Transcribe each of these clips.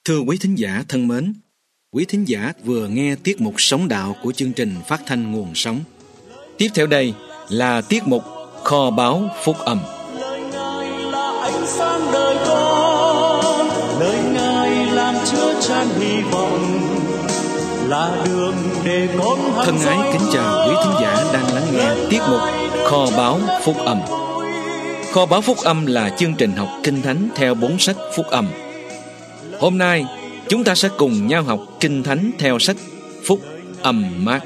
Thưa quý thính giả thân mến, quý thính giả vừa nghe tiết mục Sống Đạo của chương trình phát thanh Nguồn Sống. Tiếp theo đây là tiết mục Kho báu Phúc Âm. Lời Ngài là ánh sáng đời con, lời Ngài làm chứa chan hy vọng, là đường để con thân ái kính chào quý thính giả đang lắng nghe tiết mục Kho báu Phúc Âm. Kho báu Phúc Âm là chương trình học Kinh Thánh theo 4 sách Phúc Âm. Hôm nay chúng ta sẽ cùng nhau học Kinh Thánh theo sách Phúc Âm Mác.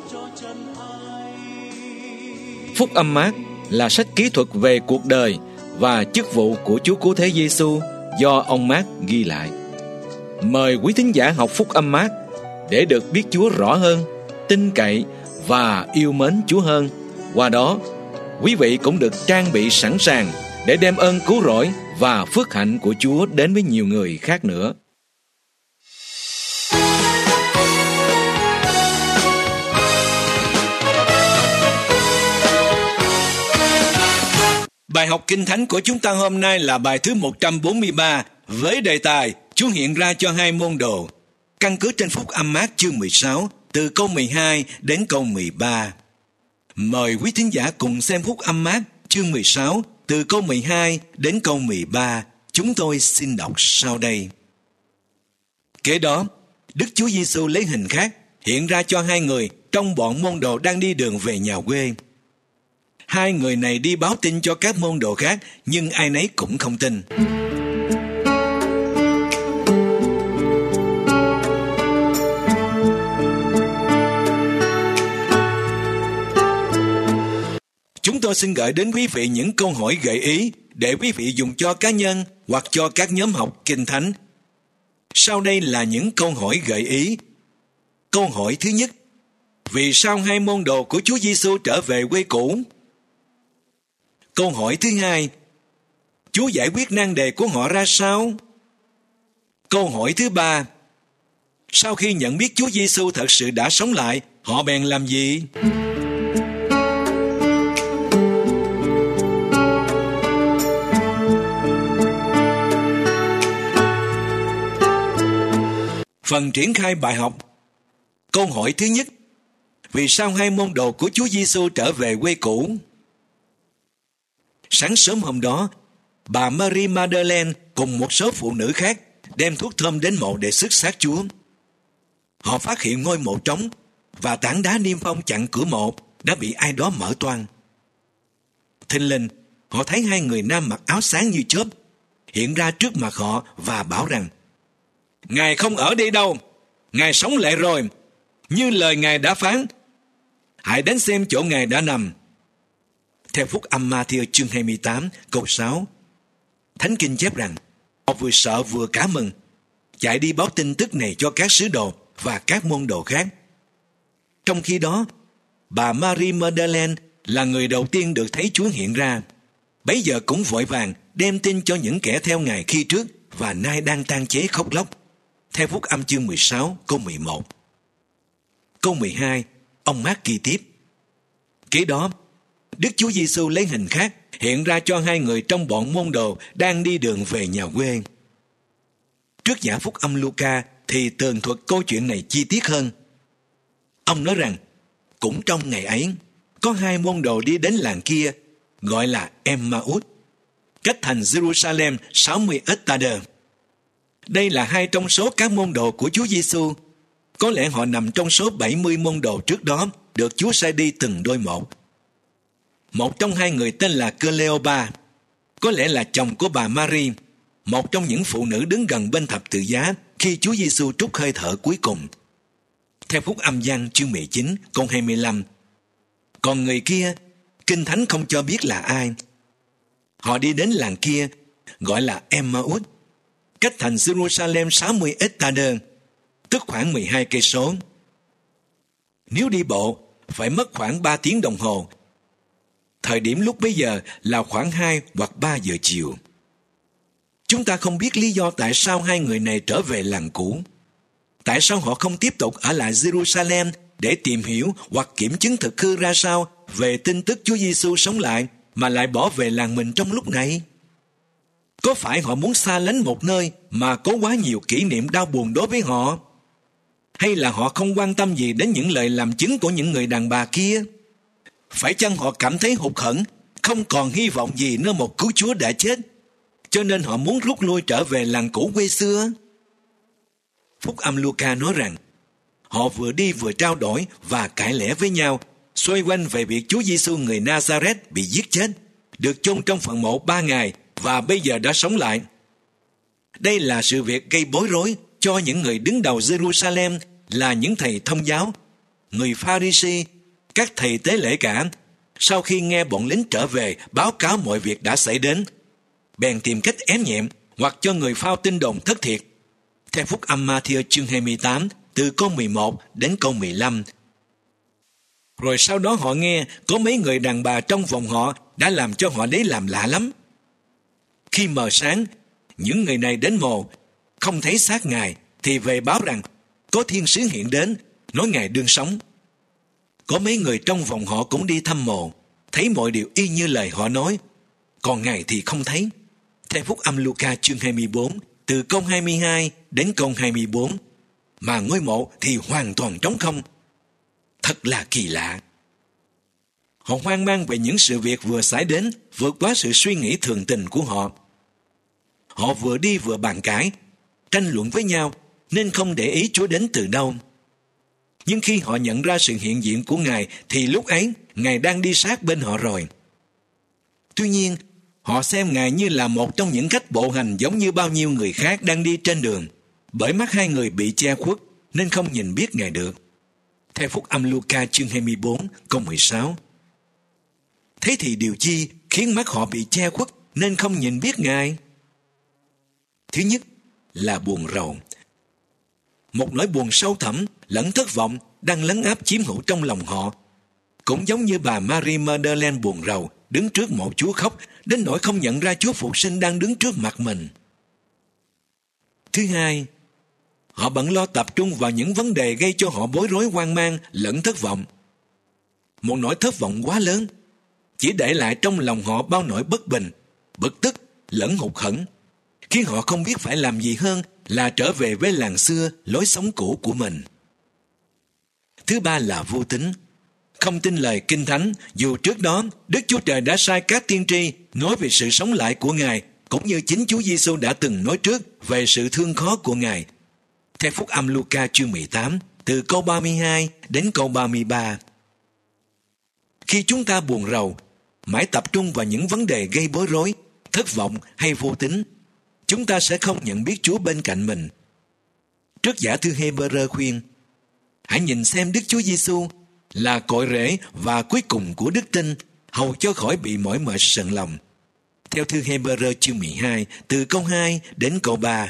Phúc Âm Mác là sách kỹ thuật về cuộc đời và chức vụ của Chúa Cứu Thế Giêsu do ông Mác ghi lại. Mời quý thính giả học Phúc Âm Mác để được biết Chúa rõ hơn, tin cậy và yêu mến Chúa hơn. Qua đó, quý vị cũng được trang bị sẵn sàng để đem ơn cứu rỗi và phước hạnh của Chúa đến với nhiều người khác nữa. Bài học Kinh Thánh của chúng ta hôm nay là bài thứ 143 với đề tài Chúa hiện ra cho hai môn đồ, căn cứ trên Phúc Âm Mác chương 16 từ câu 12 đến câu 13. Mời quý thính giả cùng xem Phúc Âm Mác chương 16 từ câu 12 đến câu 13. Chúng tôi xin đọc sau đây. Kế đó, Đức Chúa Giêsu lấy hình khác hiện ra cho hai người trong bọn môn đồ đang đi đường về nhà quê. Hai người này đi báo tin cho các môn đồ khác, nhưng ai nấy cũng không tin. Chúng tôi xin gửi đến quý vị những câu hỏi gợi ý để quý vị dùng cho cá nhân hoặc cho các nhóm học Kinh Thánh. Sau đây là những câu hỏi gợi ý. Câu hỏi thứ nhất: vì sao hai môn đồ của Chúa Giêsu trở về quê cũ? Câu hỏi thứ hai: Chúa giải quyết nan đề của họ ra sao? Câu hỏi thứ ba: sau khi nhận biết Chúa Giêsu thật sự đã sống lại, họ bèn làm gì? Phần triển khai bài học. Câu hỏi thứ nhất: vì sao hai môn đồ của Chúa Giêsu trở về quê cũ? Sáng sớm hôm đó, bà Mary Magdalene cùng một số phụ nữ khác đem thuốc thơm đến mộ để xức xác Chúa. Họ phát hiện ngôi mộ trống và tảng đá niêm phong chặn cửa mộ đã bị ai đó mở toang. Thình lình, họ thấy hai người nam mặc áo sáng như chớp hiện ra trước mặt họ và bảo rằng: Ngài không ở đây đâu, Ngài sống lại rồi, như lời Ngài đã phán. Hãy đến xem chỗ Ngài đã nằm. Theo Phúc Âm Ma-thi-ơ chương 28 câu 6, Thánh Kinh chép rằng họ vừa sợ vừa cả mừng, chạy đi báo tin tức này cho các sứ đồ và các môn đồ khác. Trong khi đó, bà Mary Magdalene là người đầu tiên được thấy Chúa hiện ra. Bấy giờ cũng vội vàng đem tin cho những kẻ theo Ngài khi trước và nay đang tang chế khóc lóc. Theo Phúc Âm chương 16 câu 11. Câu 12, ông Mác ghi tiếp: kế đó, Đức Chúa Giêsu lấy hình khác hiện ra cho hai người trong bọn môn đồ đang đi đường về nhà quê. Trước giả Phúc Âm Luca thì tường thuật câu chuyện này chi tiết hơn. Ông nói rằng cũng trong ngày ấy, có hai môn đồ đi đến làng kia gọi là Emmaus, cách thành Jerusalem 60 ếch-ta-đơ. Đây là hai trong số các môn đồ của Chúa Giêsu. Có lẽ họ nằm trong số 70 môn đồ trước đó được Chúa sai đi từng đôi một. Một trong hai người tên là Cleopa, có lẽ là chồng của bà Mary, một trong những phụ nữ đứng gần bên thập tự giá khi Chúa Giêsu trút hơi thở cuối cùng. Theo Phúc Âm Giăng chương 19 câu 25. Còn người kia, Kinh Thánh không cho biết là ai. Họ đi đến làng kia gọi là Emmaus, cách thành Jerusalem 60 ếch-ta-đơ, tức khoảng 12 cây số. Nếu đi bộ phải mất khoảng 3 tiếng đồng hồ. Thời điểm lúc bấy giờ là khoảng 2 hoặc 3 giờ chiều. Chúng ta không biết lý do tại sao hai người này trở về làng cũ. Tại sao họ không tiếp tục ở lại Jerusalem để tìm hiểu hoặc kiểm chứng thực hư ra sao về tin tức Chúa Giêsu sống lại mà lại bỏ về làng mình trong lúc này? Có phải họ muốn xa lánh một nơi mà có quá nhiều kỷ niệm đau buồn đối với họ? Hay là họ không quan tâm gì đến những lời làm chứng của những người đàn bà kia? Phải chăng họ cảm thấy hụt hẫng, không còn hy vọng gì nơi một cứu Chúa đã chết, cho nên họ muốn rút lui trở về làng cũ quê xưa? Phúc âm Luca nói rằng họ vừa đi vừa trao đổi và cãi lẽ với nhau, xoay quanh về việc Chúa Giêsu người Nazareth bị giết chết, được chôn trong phần mộ 3 ngày và bây giờ đã sống lại. Đây là sự việc gây bối rối cho những người đứng đầu Jerusalem là những thầy thông giáo, người Pha-ri-si, các thầy tế lễ cả. Sau khi nghe bọn lính trở về báo cáo mọi việc đã xảy đến, bèn tìm cách ém nhẹm hoặc cho người phao tin đồn thất thiệt. Theo Phúc âm Ma-thi-ơ chương 28 từ câu 11 đến câu 15. Rồi sau đó họ nghe có mấy người đàn bà trong vòng họ đã làm cho họ lấy làm lạ lắm. Khi mờ sáng, những người này đến mồ, không thấy xác Ngài, thì về báo rằng có thiên sứ hiện đến, nói Ngài đương sống. Có mấy người trong vòng họ cũng đi thăm mồ, thấy mọi điều y như lời họ nói, còn Ngài thì không thấy. Theo Phúc âm Luca chương 24, từ câu 22 đến câu 24, mà ngôi mộ thì hoàn toàn trống không. Thật là kỳ lạ. Họ hoang mang về những sự việc vừa xảy đến, vượt quá sự suy nghĩ thường tình của họ. Họ vừa đi vừa bàn cãi, tranh luận với nhau, nên không để ý Chúa đến từ đâu. Nhưng khi họ nhận ra sự hiện diện của Ngài, thì lúc ấy Ngài đang đi sát bên họ rồi. Tuy nhiên, họ xem Ngài như là một trong những khách bộ hành giống như bao nhiêu người khác đang đi trên đường. Bởi mắt hai người bị che khuất, nên không nhìn biết Ngài được. Theo Phúc âm Luca chương 24, câu 16. Thế thì điều chi khiến mắt họ bị che khuất nên không nhìn biết Ngài? Thứ nhất là buồn rầu. Một nỗi buồn sâu thẳm lẫn thất vọng đang lấn áp chiếm hữu trong lòng họ. Cũng giống như bà Mary Magdalene buồn rầu, đứng trước mộ Chúa khóc đến nỗi không nhận ra Chúa Phục sinh đang đứng trước mặt mình. Thứ hai, họ bận lo tập trung vào những vấn đề gây cho họ bối rối hoang mang lẫn thất vọng. Một nỗi thất vọng quá lớn chỉ để lại trong lòng họ bao nỗi bất bình, bực tức lẫn hụt hẫng, khiến họ không biết phải làm gì hơn là trở về với làng xưa, lối sống cũ của mình. Thứ ba là vô tín, không tin lời Kinh Thánh, dù trước đó Đức Chúa Trời đã sai các tiên tri nói về sự sống lại của Ngài, cũng như chính Chúa Giêsu đã từng nói trước về sự thương khó của Ngài. Theo Phúc âm Luca chương 18, từ câu 32 đến câu 33. Khi chúng ta buồn rầu, mãi tập trung vào những vấn đề gây bối rối, thất vọng hay vô tín, chúng ta sẽ không nhận biết Chúa bên cạnh mình. Trước giả thư Hê-bơ-rơ khuyên, hãy nhìn xem Đức Chúa Giêsu là cội rễ và cuối cùng của đức tin, hầu cho khỏi bị mỏi mệt sờn lòng. Theo thư Hê-bơ-rơ chương 12, từ câu 2 đến câu 3.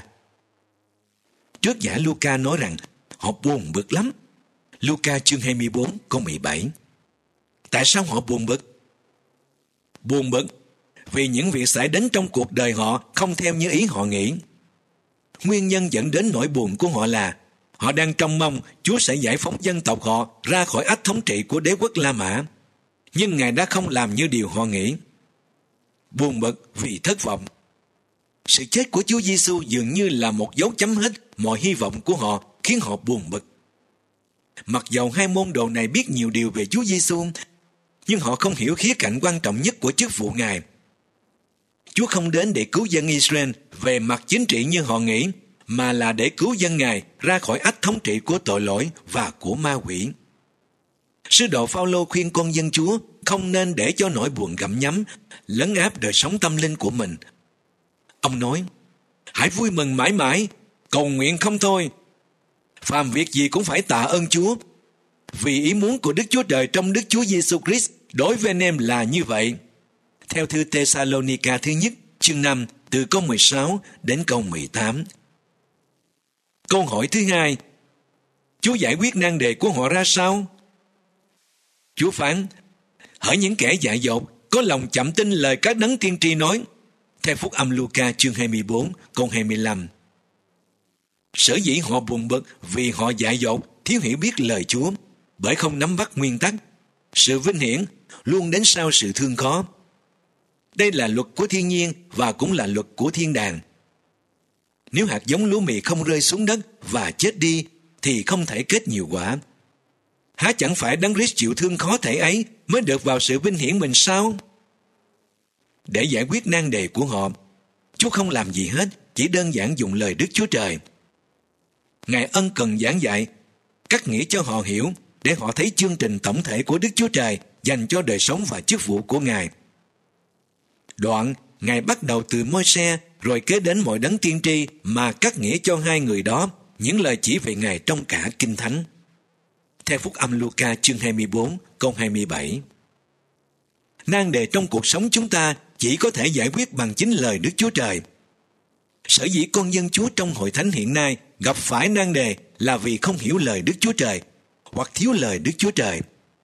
Trước giả Luca nói rằng họ buồn bực lắm. Luca chương 24, câu 17. Tại sao họ buồn bực? Buồn bực vì những việc xảy đến trong cuộc đời họ không theo như ý họ nghĩ. Nguyên nhân dẫn đến nỗi buồn của họ là họ đang trông mong Chúa sẽ giải phóng dân tộc họ ra khỏi ách thống trị của đế quốc La Mã. Nhưng Ngài đã không làm như điều họ nghĩ. Buồn bực vì thất vọng. Sự chết của Chúa Giêsu dường như là một dấu chấm hết mọi hy vọng của họ, khiến họ buồn bực. Mặc dầu hai môn đồ này biết nhiều điều về Chúa Giêsu, nhưng họ không hiểu khía cạnh quan trọng nhất của chức vụ Ngài. Chúa không đến để cứu dân Israel về mặt chính trị như họ nghĩ, mà là để cứu dân Ngài ra khỏi ách thống trị của tội lỗi và của ma quỷ. Sứ đồ Phao-lô khuyên con dân Chúa không nên để cho nỗi buồn gặm nhấm lấn áp đời sống tâm linh của mình. Ông nói, hãy vui mừng mãi mãi, cầu nguyện không thôi. Phàm việc gì cũng phải tạ ơn Chúa, vì ý muốn của Đức Chúa Trời trong Đức Chúa Giêsu Christ đối với anh em là như vậy. Theo thư Thê-sa-lô-ni-ca thứ nhất, chương 5, từ câu 16 đến câu 18. Câu hỏi thứ hai, Chúa giải quyết nan đề của họ ra sao? Chúa phán, hỡi những kẻ dại dột, có lòng chậm tin lời các đấng tiên tri nói. Theo Phúc âm Luca chương 24, câu 25. Sở dĩ họ buồn bực vì họ dại dột, thiếu hiểu biết lời Chúa, bởi không nắm bắt nguyên tắc. Sự vinh hiển luôn đến sau sự thương khó. Đây là luật của thiên nhiên và cũng là luật của thiên đàng. Nếu hạt giống lúa mì không rơi xuống đất và chết đi thì không thể kết nhiều quả. Há chẳng phải Đấng Christ chịu thương khó thể ấy mới được vào sự vinh hiển mình sao? Để giải quyết nan đề của họ, Chúa không làm gì hết, chỉ đơn giản dùng lời Đức Chúa Trời. Ngài ân cần giảng dạy, cắt nghĩa cho họ hiểu để họ thấy chương trình tổng thể của Đức Chúa Trời dành cho đời sống và chức vụ của Ngài. Đoạn, Ngài bắt đầu từ Môi-se rồi kế đến mọi đấng tiên tri mà cắt nghĩa cho hai người đó những lời chỉ về Ngài trong cả Kinh Thánh. Theo Phúc Âm Luca chương 24 câu 27. Nan đề trong cuộc sống chúng ta chỉ có thể giải quyết bằng chính lời Đức Chúa Trời. Sở dĩ con dân Chúa trong hội thánh hiện nay gặp phải nan đề là vì không hiểu lời Đức Chúa Trời hoặc thiếu lời Đức Chúa Trời.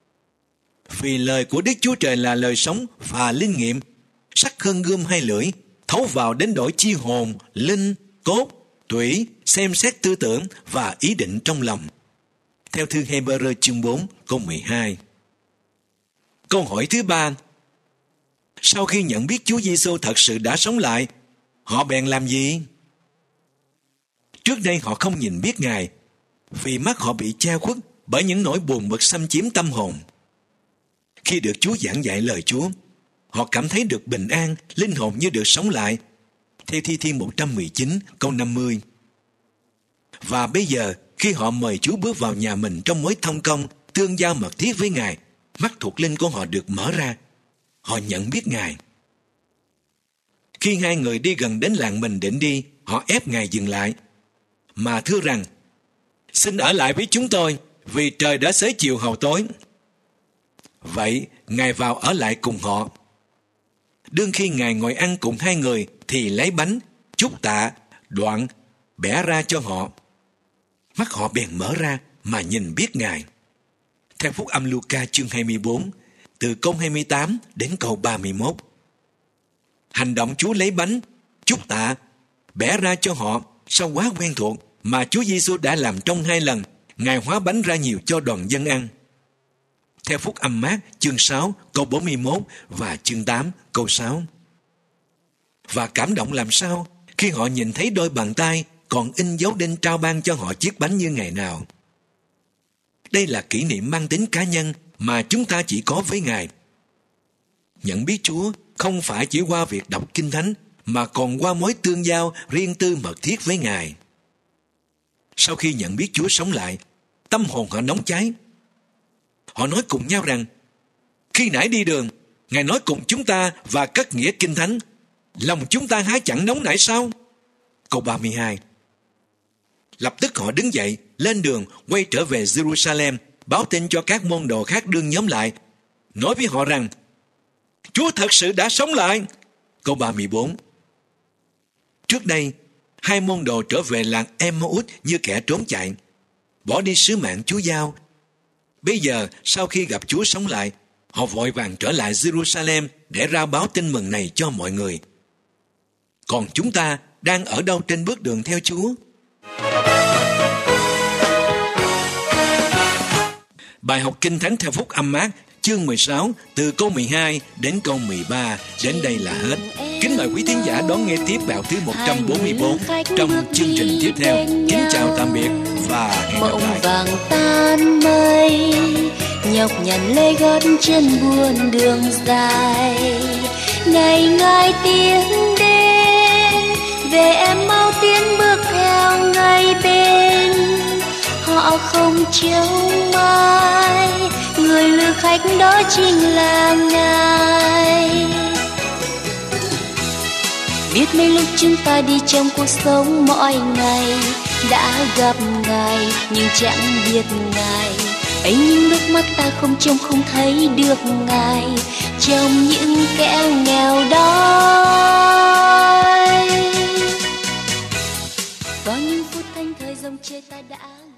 Vì lời của Đức Chúa Trời là lời sống và linh nghiệm, sắc hơn gươm hai lưỡi, thấu vào đến đổi chi hồn, linh, cốt, tủy, xem xét tư tưởng và ý định trong lòng. Theo thư Hebrew chương 4 câu 12. Câu hỏi thứ ba: sau khi nhận biết Chúa Giêsu thật sự đã sống lại, họ bèn làm gì? Trước đây họ không nhìn biết Ngài, vì mắt họ bị che khuất bởi những nỗi buồn bực xâm chiếm tâm hồn. Khi được Chúa giảng dạy lời Chúa, họ cảm thấy được bình an, linh hồn như được sống lại. Theo Thi Thiên 119 câu 50. Và bây giờ, khi họ mời Chúa bước vào nhà mình trong mối thông công, tương giao mật thiết với Ngài, mắt thuộc linh của họ được mở ra. Họ nhận biết Ngài. Khi hai người đi gần đến làng mình định đi, họ ép Ngài dừng lại, mà thưa rằng: xin ở lại với chúng tôi, vì trời đã xế chiều hầu tối. Vậy, Ngài vào ở lại cùng họ. Đương khi Ngài ngồi ăn cùng hai người, thì lấy bánh, chúc tạ, đoạn, bẻ ra cho họ. Mắt họ bèn mở ra mà nhìn biết Ngài. Theo Phúc Âm Luca chương 24, từ câu 28 đến câu 31. Hành động Chúa lấy bánh, chúc tạ, bẻ ra cho họ sao quá quen thuộc mà Chúa Giêsu đã làm trong 2 lần. Ngài hóa bánh ra nhiều cho đoàn dân ăn. Theo Phúc Âm Mác chương 6 câu 41 và chương 8 câu 6. Và cảm động làm sao khi họ nhìn thấy đôi bàn tay còn in dấu đinh trao ban cho họ chiếc bánh như ngày nào. Đây là kỷ niệm mang tính cá nhân mà chúng ta chỉ có với Ngài. Nhận biết Chúa không phải chỉ qua việc đọc Kinh Thánh, mà còn qua mối tương giao riêng tư mật thiết với Ngài. Sau khi nhận biết Chúa sống lại, tâm hồn họ nóng cháy. Họ nói cùng nhau rằng: khi nãy đi đường, Ngài nói cùng chúng ta và cắt nghĩa Kinh Thánh, lòng chúng ta há chẳng nóng nảy sao? Câu 32. Lập tức họ đứng dậy, lên đường, quay trở về Jerusalem, báo tin cho các môn đồ khác đương nhóm lại, nói với họ rằng: Chúa thật sự đã sống lại. Câu 34. Trước đây, 2 môn đồ trở về làng Emmaus như kẻ trốn chạy, bỏ đi sứ mạng Chúa giao. Bây giờ, sau khi gặp Chúa sống lại, họ vội vàng trở lại Jerusalem để rao báo tin mừng này cho mọi người. Còn chúng ta đang ở đâu trên bước đường theo Chúa? Bài học Kinh Thánh theo Phúc Âm Mác chương 16 từ câu 12 đến câu 13 đến đây là hết. Kính mời quý thính giả đón nghe tiếp vào thứ 144 trong chương trình tiếp theo. Kính chào tạm biệt và hẹn gặp lại. Mộng vàng tan mây, nhọc nhằn lê gót chân buồn đường dài. Ngày ngày tiến đến, về em mau tiến bước theo ngay bên. Họ không trông mai, người lữ khách đó chính là Ngài. Biết mấy lúc chúng ta đi trong cuộc sống mỗi ngày, đã gặp Ngài nhưng chẳng biết Ngài. Ấy nhưng nước mắt ta không trông không thấy được Ngài, trong những kẻ nghèo đói. Có những phút thanh thời dòng chơi ta đã